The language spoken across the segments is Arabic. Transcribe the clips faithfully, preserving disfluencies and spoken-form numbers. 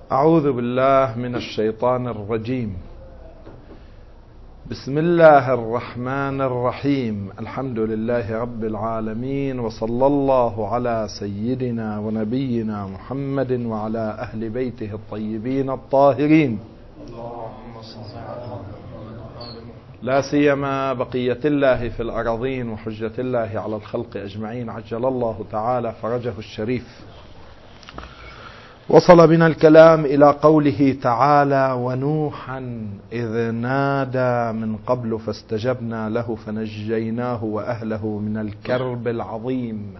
أعوذ بالله من الشيطان الرجيم. بسم الله الرحمن الرحيم. الحمد لله رب العالمين، وصلى الله على سيدنا ونبينا محمد وعلى أهل بيته الطيبين الطاهرين، لا سيما بقية الله في الأراضين وحجة الله على الخلق أجمعين، عجل الله تعالى فرجه الشريف. وصل بنا الكلام إلى قوله تعالى: ونوحا إذ نادى من قبل فاستجبنا له فنجيناه وأهله من الكرب العظيم.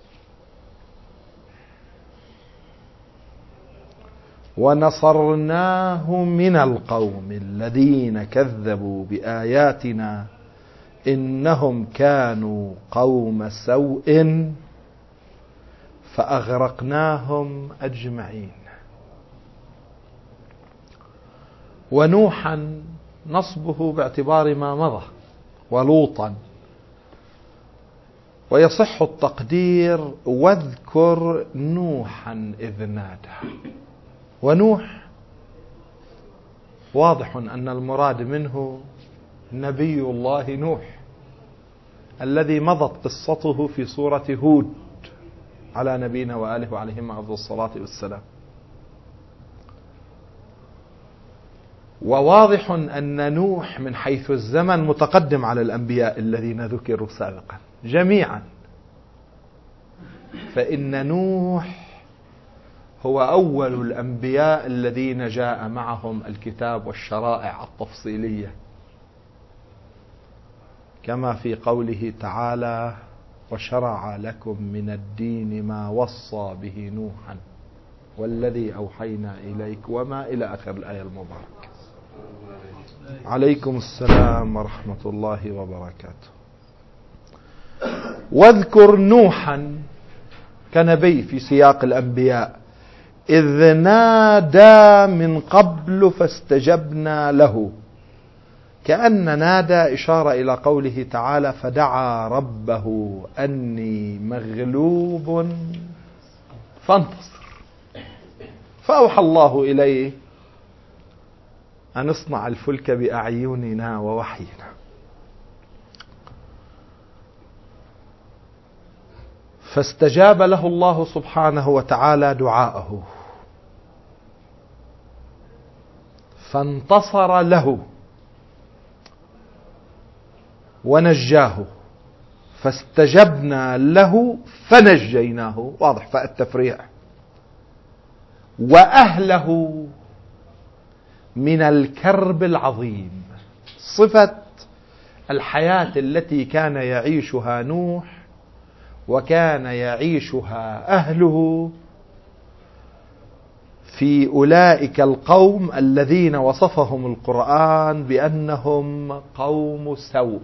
ونصرناه من القوم الذين كذبوا بآياتنا إنهم كانوا قوم سوء فأغرقناهم أجمعين. ونوحا نصبه باعتبار ما مضى، ولوطا، ويصح التقدير: واذكر نوحا إذ نادى. ونوح واضح أن المراد منه نبي الله نوح الذي مضت قصته في سورة هود على نبينا وآله وعليهم أفضل الصلاة والسلام. وواضح أن نوح من حيث الزمن متقدم على الأنبياء الذين ذكروا سابقا جميعا، فإن نوح هو أول الأنبياء الذين جاء معهم الكتاب والشرائع التفصيلية، كما في قوله تعالى: وشرع لكم من الدين ما وصى به نوحا والذي أوحينا إليك وما إلى آخر الآية المباركة. عليكم السلام ورحمة الله وبركاته. واذكر نوحا كنبي في سياق الأنبياء إذ نادى من قبل فاستجبنا له، كأن نادى إشارة إلى قوله تعالى: فدعا ربه أني مغلوب فانتصر، فأوحى الله إليه أن اصنع الفلك بأعيننا ووحينا. فاستجاب له الله سبحانه وتعالى دعاءه، فانتصر له ونجاه، فاستجبنا له فنجيناه، واضح فاء التفريع، وأهله من الكرب العظيم. صفة الحياة التي كان يعيشها نوح وكان يعيشها أهله في أولئك القوم الذين وصفهم القرآن بأنهم قوم سوء.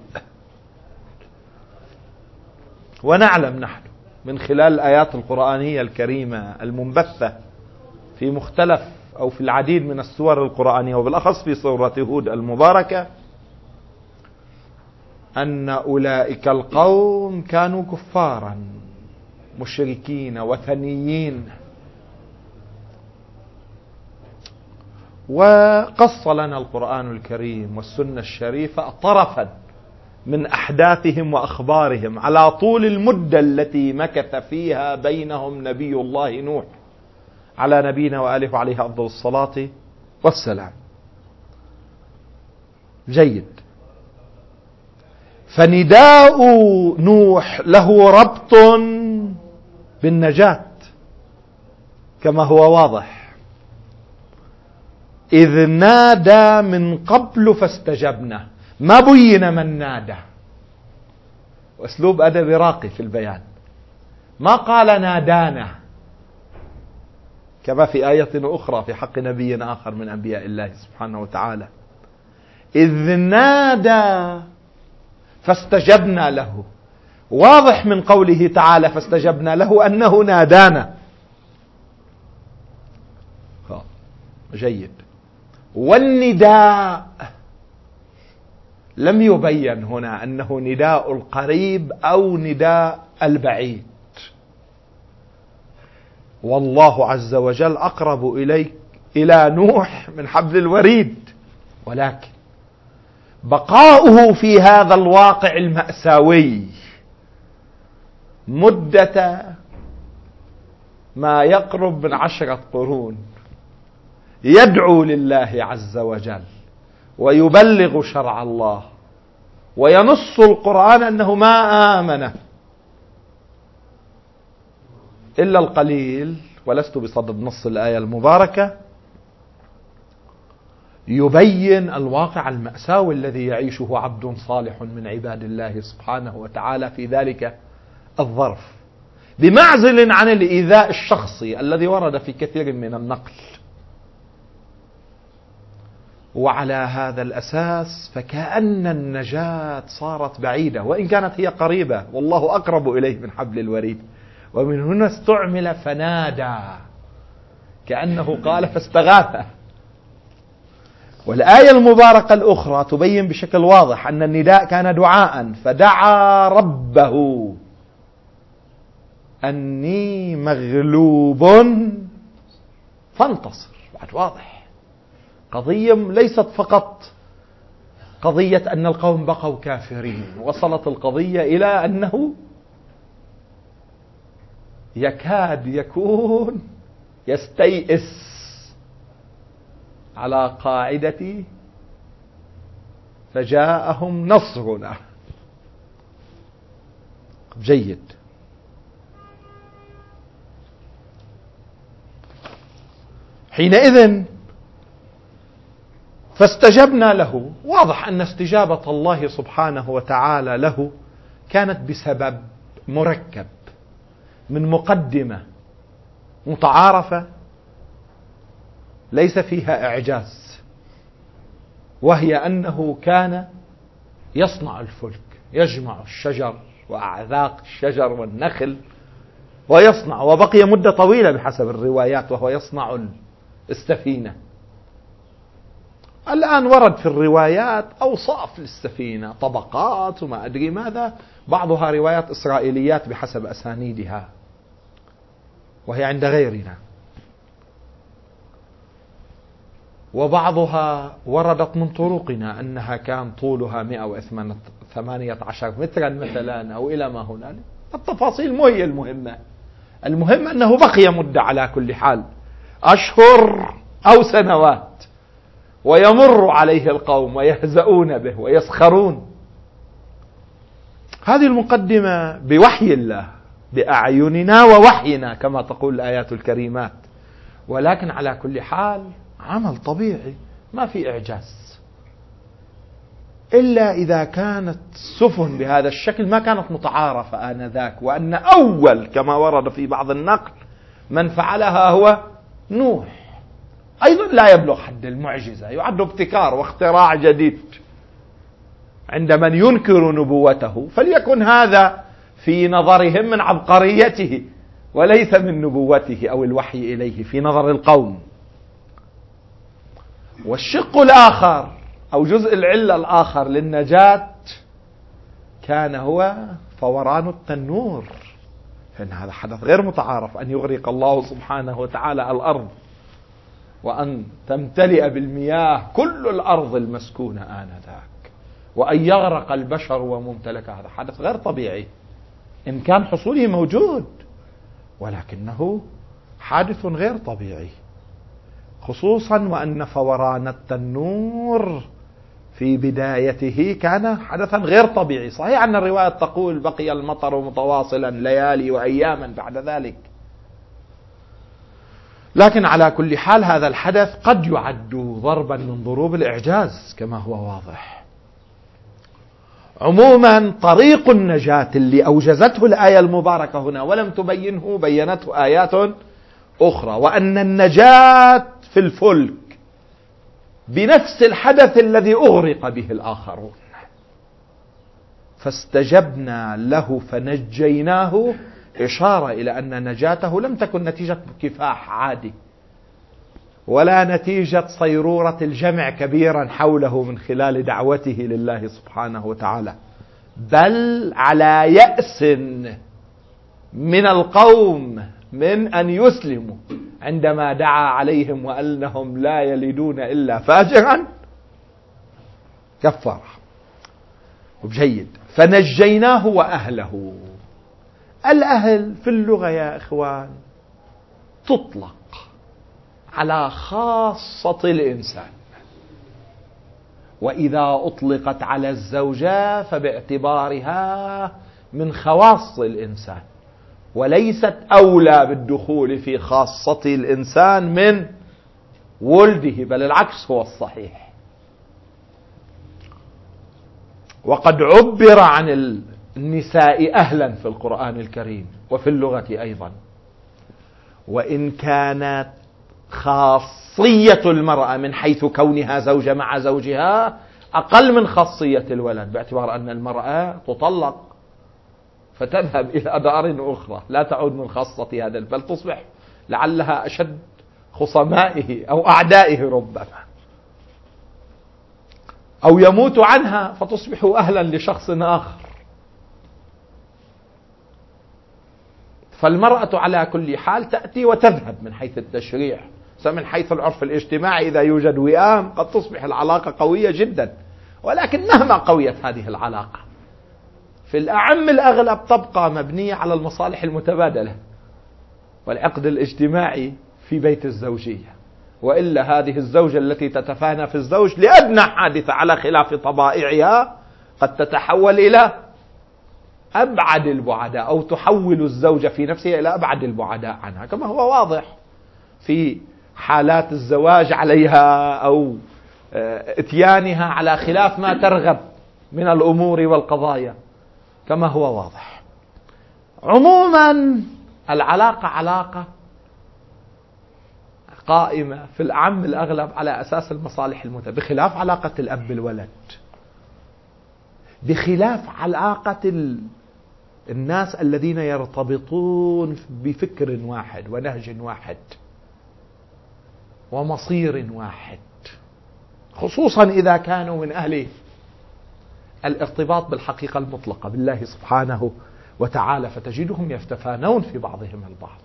ونعلم نحن من خلال الآيات القرآنية الكريمة المنبثة في مختلف أو في العديد من السور القرآنية، وبالأخص في سورة هود المباركة، أن أولئك القوم كانوا كفارا مشركين وثنيين. وقص لنا القرآن الكريم والسنة الشريفة طرفا من أحداثهم وأخبارهم على طول المدة التي مكث فيها بينهم نبي الله نوح على نبينا وآله وعليه أفضل الصلاة والسلام. جيد. فنداء نوح له ربط بالنجاة كما هو واضح. إذ نادى من قبل فاستجبنا، ما بين من نادى، وأسلوب أدبي راقي في البيان. ما قال نادانا كما في آية أخرى في حق نبي آخر من أنبياء الله سبحانه وتعالى: إذ نادى فاستجبنا له. واضح من قوله تعالى فاستجبنا له أنه نادانا. جيد. والنداء لم يبين هنا أنه نداء القريب أو نداء البعيد، والله عز وجل أقرب إليك إلى نوح من حبل الوريد، ولكن بقاؤه في هذا الواقع المأساوي مدة ما يقرب من عشرة قرون يدعو لله عز وجل ويبلغ شرع الله، وينص القرآن أنه ما آمن إلا القليل، ولست بصدد نص الآية المباركة، يبين الواقع المأساوي الذي يعيشه عبد صالح من عباد الله سبحانه وتعالى في ذلك الظرف، بمعزل عن الإيذاء الشخصي الذي ورد في كثير من النقل. وعلى هذا الأساس فكأن النجاة صارت بعيدة، وإن كانت هي قريبة، والله أقرب إليه من حبل الوريد. ومن هنا استعمل فنادى، كأنه قال فاستغاث. والآية المباركة الأخرى تبين بشكل واضح أن النداء كان دعاء، فدعا ربه أني مغلوب فانتصر. بعد واضح، قضية ليست فقط قضية أن القوم بقوا كافرين، وصلت القضية إلى أنه يكاد يكون يستيئس على قاعدة فجاءهم نصرنا. جيد. حينئذ فاستجبنا له. واضح أن استجابة الله سبحانه وتعالى له كانت بسبب مركب من مقدمة متعارفة ليس فيها إعجاز، وهي أنه كان يصنع الفلك، يجمع الشجر وأعذاق الشجر والنخل ويصنع، وبقي مدة طويلة بحسب الروايات وهو يصنع السفينة. الآن ورد في الروايات أوصاف للسفينة، طبقات وما أدري ماذا، بعضها روايات إسرائيليات بحسب أسانيدها، وهي عند غيرنا، وبعضها وردت من طرقنا أنها كان طولها مئة وثمانية عشر مترا مثلا أو إلى ما هنالك. التفاصيل مو هي المهمة، المهم أنه بقي مدة على كل حال، أشهر أو سنوات، ويمر عليه القوم ويهزؤون به ويسخرون. هذه المقدمة بوحي الله بأعيننا ووحينا كما تقول الآيات الكريمات، ولكن على كل حال عمل طبيعي ما في إعجاز، إلا إذا كانت سفن بهذا الشكل ما كانت متعارفة آنذاك، وأن أول كما ورد في بعض النقل من فعلها هو نوح، أيضا لا يبلغ حد المعجزة، يعد ابتكار واختراع جديد عند من ينكر نبوته، فليكن هذا في نظرهم من عبقريته وليس من نبوته أو الوحي إليه في نظر القوم. والشق الآخر أو جزء العلة الآخر للنجاة كان هو فوران التنور، فإن هذا حدث غير متعارف، أن يغرق الله سبحانه وتعالى الأرض وأن تمتلئ بالمياه كل الأرض المسكونة آنذاك، وأن يغرق البشر وممتلك، هذا حدث غير طبيعي، إمكان حصوله موجود، ولكنه حادث غير طبيعي، خصوصا وأن فوران التنور في بدايته كان حدثا غير طبيعي. صحيح أن الرواية تقول بقي المطر متواصلا ليالي وأياما بعد ذلك، لكن على كل حال هذا الحدث قد يعد ضربا من ضروب الإعجاز كما هو واضح. عموما طريق النجاة اللي أوجزته الآية المباركة هنا ولم تبينه بينته آيات أخرى، وأن النجاة في الفلك بنفس الحدث الذي أغرق به الآخرون، فاستجبنا له فنجيناه، إشارة إلى أن نجاته لم تكن نتيجة كفاح عادي ولا نتيجة صيرورة الجمع كبيرا حوله من خلال دعوته لله سبحانه وتعالى، بل على يأس من القوم من أن يسلموا عندما دعا عليهم وأنهم لا يلدون إلا فاجرا كفر. جيد. فنجيناه وأهله. الأهل في اللغة يا إخوان تطلق على خاصة الإنسان، وإذا أطلقت على الزوجة فباعتبارها من خواص الإنسان، وليست أولى بالدخول في خاصة الإنسان من ولده، بل العكس هو الصحيح. وقد عبر عن النساء أهلا في القرآن الكريم وفي اللغة أيضا، وإن كانت خاصية المرأة من حيث كونها زوجة مع زوجها أقل من خاصية الولد، باعتبار أن المرأة تطلق فتذهب إلى دار أخرى لا تعود من خاصة هذا، بل تصبح لعلها أشد خصمائه أو أعدائه ربما، أو يموت عنها فتصبح أهلا لشخص آخر. فالمرأة على كل حال تأتي وتذهب من حيث التشريع، من حيث العرف الاجتماعي إذا يوجد وئام قد تصبح العلاقة قوية جدا، ولكن مهما قويت هذه العلاقة في الأعم الأغلب تبقى مبنية على المصالح المتبادلة والعقد الاجتماعي في بيت الزوجية، وإلا هذه الزوجة التي تتفانى في الزوج لأدنى حادثة على خلاف طبائعها قد تتحول إلى أبعد البعداء، أو تحول الزوجة في نفسها إلى أبعد البعداء عنها، كما هو واضح في حالات الزواج عليها أو اتيانها على خلاف ما ترغب من الأمور والقضايا، كما هو واضح. عموما العلاقة علاقة قائمة في الأعم الأغلب على أساس المصالح المتبادلة، بخلاف علاقة الأب بالولد، بخلاف علاقة الناس الذين يرتبطون بفكر واحد ونهج واحد ومصير واحد، خصوصا إذا كانوا من أهل الارتباط بالحقيقة المطلقة بالله سبحانه وتعالى، فتجدهم يفتفانون في بعضهم البعض.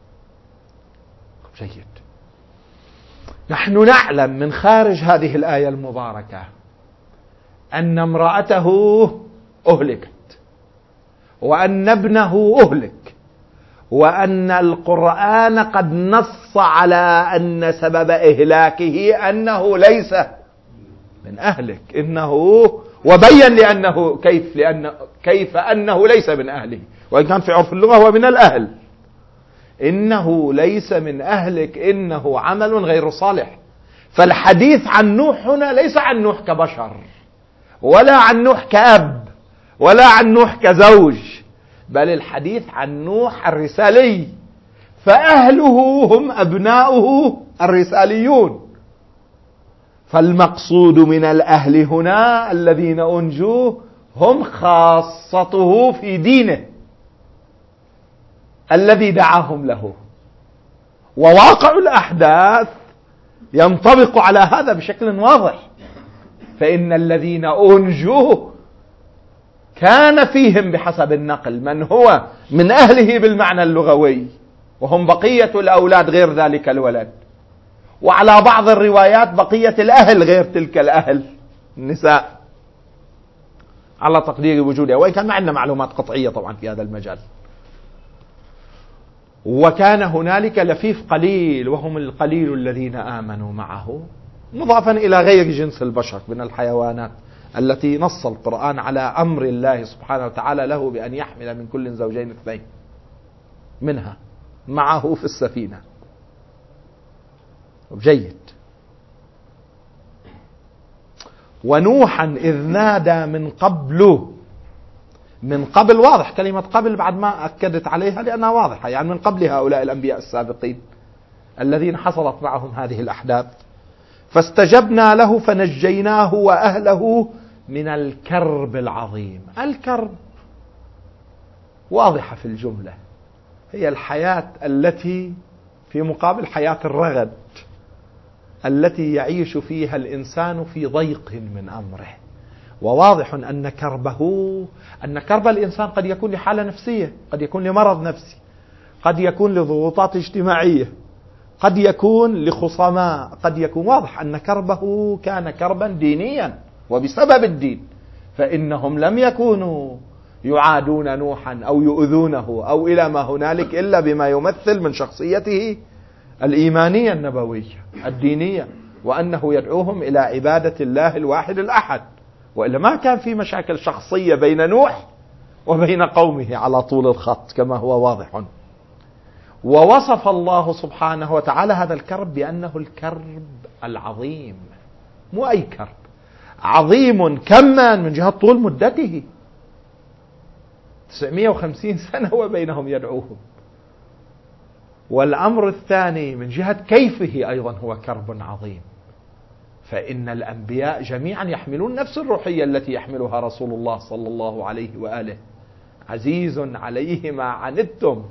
جيد. نحن نعلم من خارج هذه الآية المباركة أن امرأته أهلكت، وأن ابنه أهلك، وأن القرآن قد نص على أن سبب إهلاكه أنه ليس من أهلك، إنه وبين لأنه كيف لأن كيف أنه ليس من أهله، وإن كان في عرف اللغة هو من الأهل. إنه ليس من أهلك، إنه عمل غير صالح. فالحديث عن نوح هنا ليس عن نوح كبشر، ولا عن نوح كأب، ولا عن نوح كزوج، بل الحديث عن نوح الرسالي، فأهله هم أبناؤه الرساليون. فالمقصود من الأهل هنا الذين أنجوه هم خاصته في دينه الذي دعاهم له، وواقع الأحداث ينطبق على هذا بشكل واضح. فإن الذين أنجوه كان فيهم بحسب النقل من هو من أهله بالمعنى اللغوي، وهم بقية الأولاد غير ذلك الولد، وعلى بعض الروايات بقية الأهل غير تلك الأهل النساء على تقدير وجودها، وإن كان ما عندنا معلومات قطعية طبعا في هذا المجال. وكان هنالك لفيف قليل، وهم القليل الذين آمنوا معه، مضافا إلى غير جنس البشر من الحيوانات التي نص القرآن على أمر الله سبحانه وتعالى له بأن يحمل من كل زوجين اثنين منها معه في السفينة. جيد. ونوحا إذ نادى من قبل، من قبل واضح، كلمة قبل بعد ما أكدت عليها لأنها واضحة، يعني من قبل هؤلاء الأنبياء السابقين الذين حصلت معهم هذه الأحداث. فاستجبنا له فنجيناه وأهله من الكرب العظيم. الكرب واضحة في الجملة، هي الحياة التي في مقابل حياة الرغد التي يعيش فيها الإنسان في ضيق من أمره. وواضح أن كربه أن كرب الإنسان قد يكون لحالة نفسية، قد يكون لمرض نفسي، قد يكون لضغوطات اجتماعية، قد يكون لخصماء، قد يكون واضح أن كربه كان كربا دينيا وبسبب الدين، فإنهم لم يكونوا يعادون نوحا أو يؤذونه أو إلى ما هنالك إلا بما يمثل من شخصيته الإيمانية النبوية الدينية، وأنه يدعوهم إلى عبادة الله الواحد الأحد، وإلا ما كان في مشاكل شخصية بين نوح وبين قومه على طول الخط كما هو واضح. ووصف الله سبحانه وتعالى هذا الكرب بأنه الكرب العظيم، مو أي كرب، عظيم كما من جهة طول مدته، تسعمائة وخمسين سنة هو بينهم يدعوهم. والأمر الثاني من جهة كيفه أيضا هو كرب عظيم، فإن الأنبياء جميعا يحملون نفس الروحية التي يحملها رسول الله صلى الله عليه وآله، عزيز عليه ما عنتم،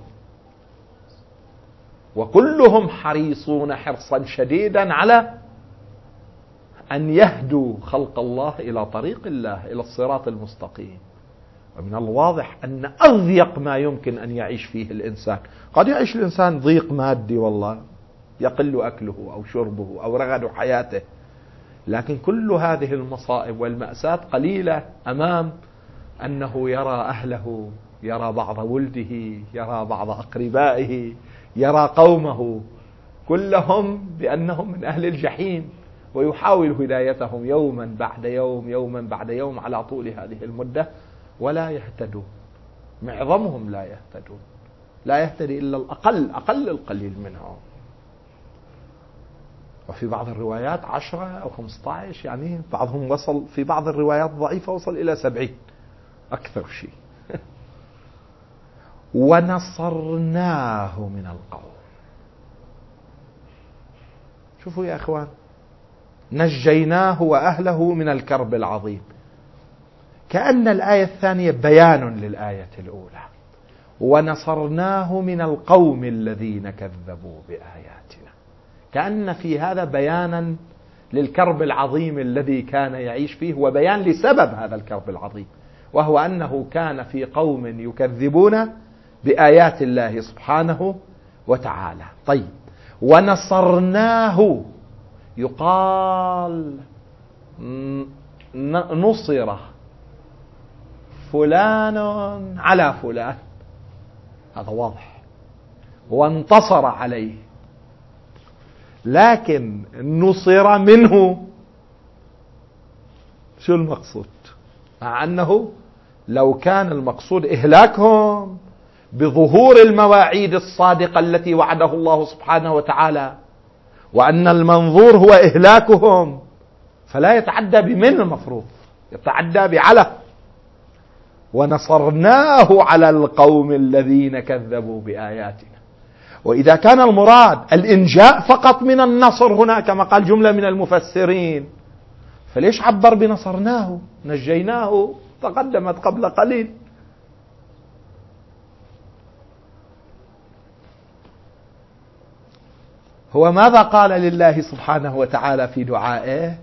وكلهم حريصون حرصا شديدا على أن يهدوا خلق الله إلى طريق الله، إلى الصراط المستقيم. ومن الواضح أن أضيق ما يمكن أن يعيش فيه الإنسان، قد يعيش الإنسان ضيق مادي والله، يقل أكله أو شربه أو رغد حياته، لكن كل هذه المصائب والمأساة قليلة أمام أنه يرى أهله، يرى بعض ولده، يرى بعض أقربائه، يرى قومه كلهم بأنهم من أهل الجحيم، ويحاول هدايتهم يوما بعد يوم يوما بعد يوم على طول هذه المدة، ولا يهتدون، معظمهم لا يهتدون، لا يهتدي إلا الأقل أقل القليل منهم. وفي بعض الروايات عشرة أو خمسة عشر، يعني بعضهم وصل في بعض الروايات ضعيفة وصل إلى سبعين أكثر شيء. ونصرناه من القوم. شوفوا يا أخوان، نجيناه وأهله من الكرب العظيم، كأن الآية الثانية بيان للآية الأولى، ونصرناه من القوم الذين كذبوا بآياتنا، كأن في هذا بيانا للكرب العظيم الذي كان يعيش فيه، وبيان لسبب هذا الكرب العظيم، وهو أنه كان في قوم يكذبون بآيات الله سبحانه وتعالى. طيب، ونصرناه، يقال نصر فلان على فلان، هذا واضح، وانتصر عليه، لكن نصر منه، شو المقصود؟ مع أنه لو كان المقصود إهلاكهم بظهور المواعيد الصادقة التي وعده الله سبحانه وتعالى، وأن المنظور هو إهلاكهم، فلا يتعدى بمن المفروض، يتعدى بعلى. ونصرناه على القوم الذين كذبوا بآياتنا. وإذا كان المراد الإنجاء فقط من النصر هنا كما قال جملة من المفسرين، فليش عبر بنصرناه؟ نجيناه تقدمت قبل قليل. هو ماذا قال لله سبحانه وتعالى في دعائه؟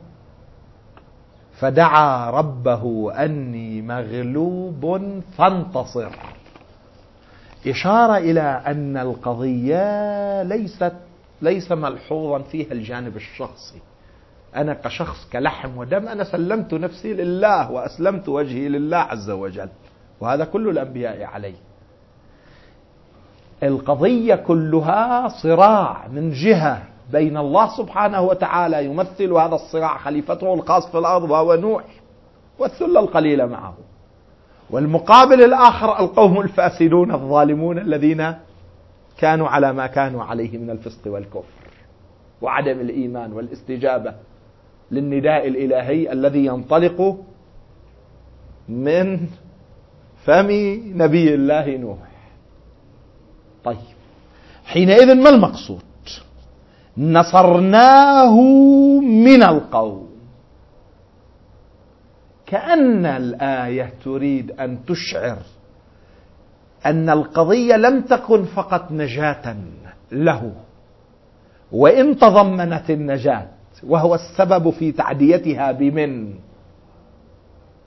فدعا ربه أني مغلوب فانتصر، إشارة إلى أن القضية ليست ليس ملحوظا فيها الجانب الشخصي، أنا كشخص كلحم ودم أنا سلمت نفسي لله وأسلمت وجهي لله عز وجل، وهذا كل الأنبياء عليه. القضية كلها صراع من جهة بين الله سبحانه وتعالى يمثل هذا الصراع خليفته الخاص في الأرض وهو نوح والثلة القليلة معه، والمقابل الآخر القوم الفاسدون الظالمون الذين كانوا على ما كانوا عليه من الفسق والكفر وعدم الإيمان والاستجابة للنداء الإلهي الذي ينطلق من فم نبي الله نوح. طيب، حينئذ ما المقصود؟ نصرناه من القوم، كأن الآية تريد أن تشعر أن القضية لم تكن فقط نجاة له، وإن تضمنت النجاة وهو السبب في تعديتها بمن،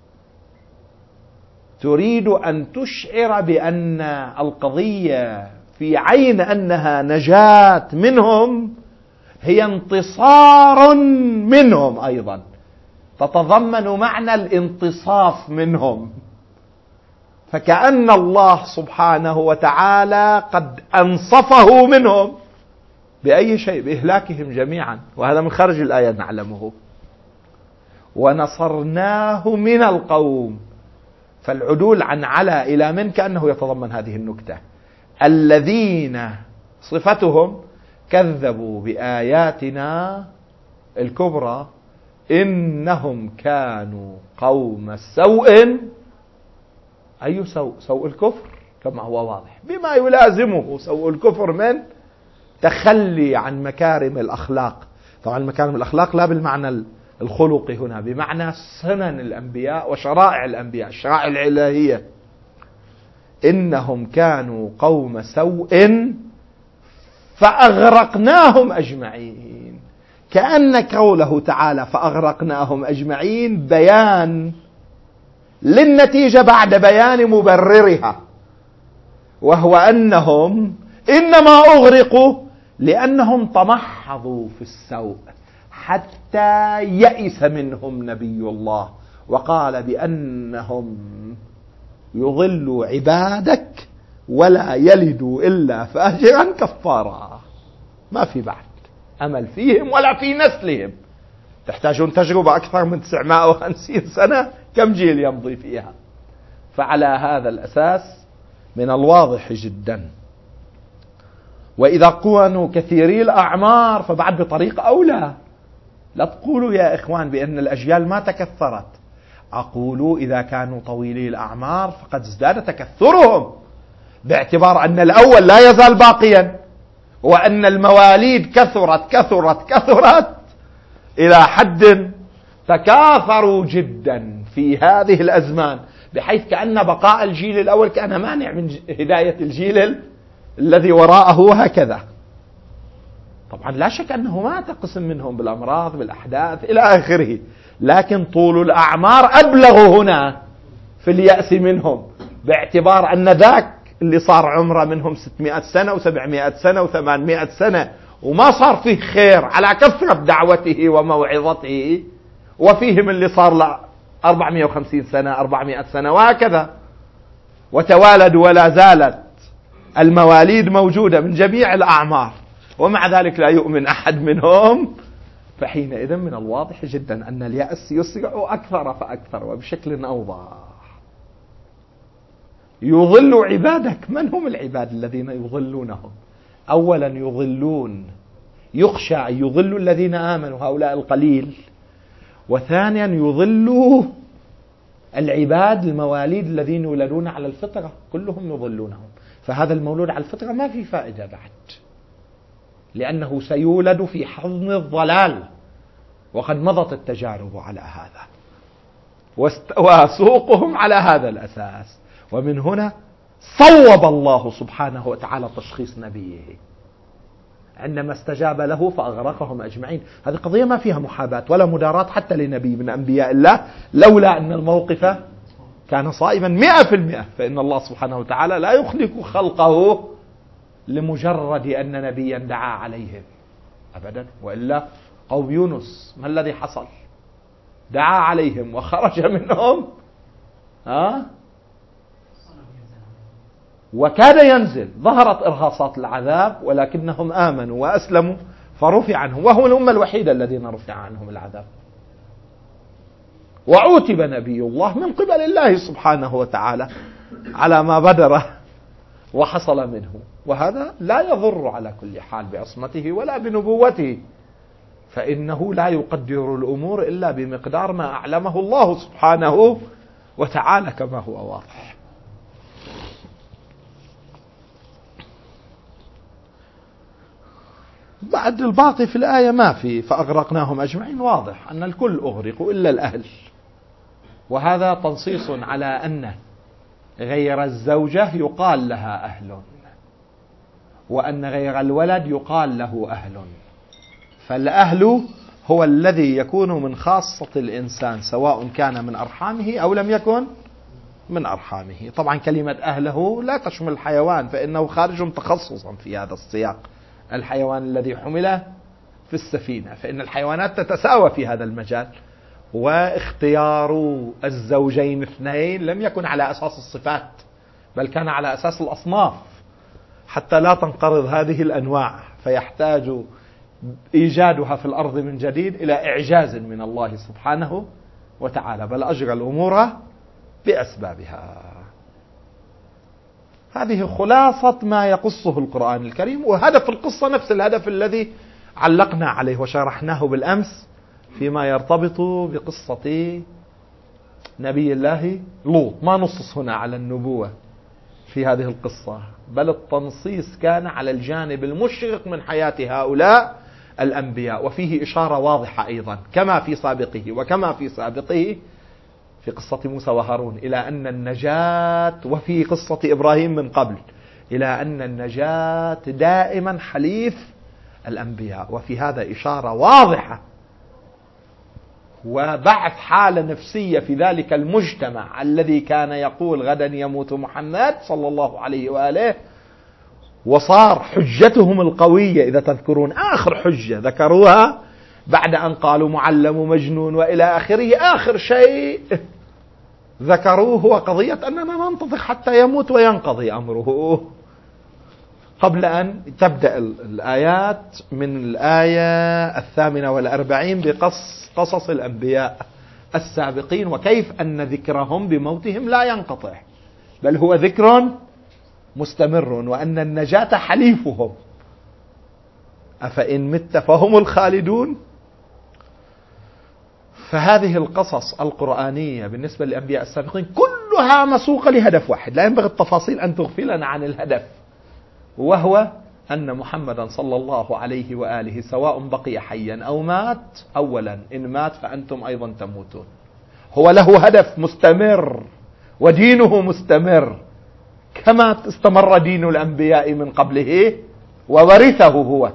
تريد أن تشعر بأن القضية في عين أنها نجاة منهم هي انتصار منهم، أيضا تتضمن معنى الانتصاف منهم. فكأن الله سبحانه وتعالى قد أنصفه منهم بأي شيء؟ بإهلاكهم جميعا، وهذا من خارج الآية نعلمه. ونصرناه من القوم، فالعدول عن على إلى من كأنه يتضمن هذه النكتة. الذين صفتهم كذبوا بآياتنا الكبرى إنهم كانوا قوم سوء. أي سوء؟ سوء الكفر كما هو واضح، بما يلازمه سوء الكفر من تخلي عن مكارم الأخلاق. طبعا مكارم الأخلاق لا بالمعنى الخلقي هنا، بمعنى سنن الأنبياء وشرائع الأنبياء، الشرائع الإلهية. إنهم كانوا قوم سوء فأغرقناهم أجمعين. كأن قوله تعالى فأغرقناهم أجمعين بيان للنتيجة بعد بيان مبررها، وهو أنهم إنما أغرقوا لأنهم تمحضوا في السوء حتى يئس منهم نبي الله وقال بأنهم يضلوا عبادك ولا يلدوا إلا فاجرا كفارا. ما في بعد أمل فيهم ولا في نسلهم. تحتاجون تجربة أكثر من تسعمائة وخمسين سنة، كم جيل يمضي فيها؟ فعلى هذا الأساس من الواضح جدا. وإذا كانوا كثيري الأعمار فبعد بطريقة أولى. لا تقولوا يا إخوان بأن الأجيال ما تكثرت، أقول إذا كانوا طويلي الأعمار فقد ازداد تكثرهم، باعتبار أن الأول لا يزال باقيا، وأن المواليد كثرت كثرت كثرت إلى حد تكاثروا جدا في هذه الأزمان، بحيث كأن بقاء الجيل الأول كان مانع من هداية الجيل الذي وراءه، وهكذا. طبعا لا شك أنه مات قسم منهم بالأمراض بالأحداث إلى آخره، لكن طول الأعمار أبلغ هنا في اليأس منهم، باعتبار أن ذاك اللي صار عمره منهم ستمائة سنة وسبعمائة سنة وثمانمائة سنة وما صار فيه خير على كثرة دعوته وموعظته، وفيهم اللي صار له أربعمائة وخمسين سنة أربعمائة سنة وهكذا، وتوالد ولا زالت المواليد موجودة من جميع الأعمار، ومع ذلك لا يؤمن أحد منهم. فحينئذ من الواضح جدا أن اليأس يسرع أكثر فأكثر وبشكل أوضح. يضل عبادك. من هم العباد الذين يضلونهم؟ أولا يضلون، يخشى أن يضلوا الذين آمنوا، هؤلاء القليل. وثانيا يضلوا العباد المواليد الذين يولدون على الفطرة، كلهم يضلونهم. فهذا المولود على الفطرة ما في فائدة بعد، لأنه سيولد في حضن الضلال، وقد مضت التجارب على هذا، وسوقهم على هذا الأساس. ومن هنا صوب الله سبحانه وتعالى تشخيص نبيه عندما استجاب له فأغرقهم أجمعين. هذه قضية ما فيها محاباة ولا مداراة حتى لنبي من أنبياء الله، لولا أن الموقف كان صائبا مئة في المئة. فإن الله سبحانه وتعالى لا يخلق خلقه لمجرد أن نبيا دعا عليهم أبدا، وإلا قوم يونس ما الذي حصل؟ دعا عليهم وخرج منهم ها وكاد ينزل، ظهرت إرهاصات العذاب، ولكنهم آمنوا وأسلموا فرفع عنهم، وهو الأمة الوحيدة الذين رفع عنهم العذاب. وعوتب نبي الله من قبل الله سبحانه وتعالى على ما بدر وحصل منه، وهذا لا يضر على كل حال بعصمته ولا بنبوته، فإنه لا يقدر الأمور إلا بمقدار ما أعلمه الله سبحانه وتعالى كما هو واضح. بعد الباقي في الآية ما في فأغرقناهم أجمعين، واضح أن الكل أغرقوا إلا الأهل، وهذا تنصيص على أن غير الزوجة يقال لها أهل، وأن غير الولد يقال له أهل. فالأهل هو الذي يكون من خاصة الإنسان سواء كان من أرحامه أو لم يكن من أرحامه. طبعا كلمة أهله لا تشمل الحيوان، فإنه خارج تخصصا في هذا السياق، الحيوان الذي حمل في السفينة، فإن الحيوانات تتساوى في هذا المجال. واختيار الزوجين اثنين لم يكن على أساس الصفات، بل كان على أساس الأصناف، حتى لا تنقرض هذه الأنواع، فيحتاج إيجادها في الأرض من جديد إلى إعجاز من الله سبحانه وتعالى، بل أجرى الأمور بأسبابها. هذه خلاصة ما يقصه القرآن الكريم، وهدف القصة نفس الهدف الذي علقنا عليه وشرحناه بالأمس فيما يرتبط بقصة نبي الله لوط. ما نصص هنا على النبوة في هذه القصة، بل التنصيص كان على الجانب المشرق من حياة هؤلاء الأنبياء، وفيه إشارة واضحة أيضا كما في سابقه وكما في سابقه في قصة موسى وهارون إلى أن النجاة، وفي قصة إبراهيم من قبل إلى أن النجاة دائما حليف الأنبياء، وفي هذا إشارة واضحة وبعث حالة نفسية في ذلك المجتمع الذي كان يقول غدا يموت محمد صلى الله عليه وآله. وصار حجتهم القوية، إذا تذكرون آخر حجة ذكروها بعد أن قالوا معلم مجنون وإلى آخره، آخر شيء ذكروه هو قضية أننا ننتظر حتى يموت وينقضي أمره، قبل أن تبدأ الآيات من الآية الثامنة والأربعين بقص قصص الأنبياء السابقين، وكيف أن ذكرهم بموتهم لا ينقطع بل هو ذكر مستمر، وأن النجاة حليفهم. أفإن مت فهم الخالدون. فهذه القصص القرآنية بالنسبة للأنبياء السابقين كلها مسوقة لهدف واحد، لا ينبغي التفاصيل أن تغفلنا عن الهدف، وهو أن محمدا صلى الله عليه وآله سواء بقي حيا أو مات، أولا إن مات فأنتم أيضا تموتون. هو له هدف مستمر ودينه مستمر كما استمر دين الأنبياء من قبله وورثه هو.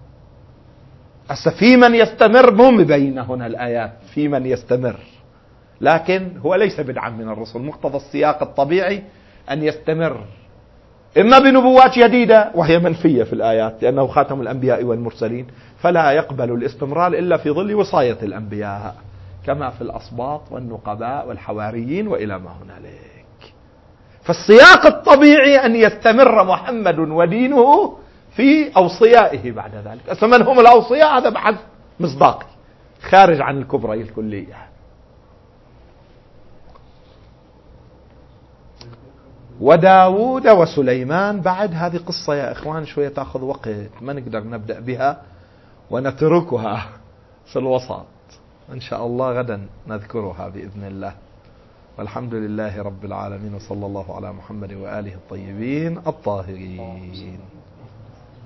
في من يستمر، مو مبين هنا الآيات في من يستمر، لكن هو ليس بدعا من الرسل، مقتضى السياق الطبيعي أن يستمر إما بنبوات جديدة وهي منفية في الآيات لأنه خاتم الأنبياء والمرسلين، فلا يقبل الاستمرار إلا في ظل وصاية الأنبياء كما في الأسباط والنقباء والحواريين وإلى ما هنالك. فالسياق الطبيعي أن يستمر محمد ودينه في أوصيائه بعد ذلك. فمن هم الأوصياء؟ هذا بحث مصداقي خارج عن الكبرى الكلية. وداود وسليمان بعد هذه قصة يا إخوان شوية تأخذ وقت، ما نقدر نبدأ بها ونتركها في الوسط، إن شاء الله غدا نذكرها بإذن الله. والحمد لله رب العالمين، وصلى الله على محمد وآله الطيبين الطاهرين.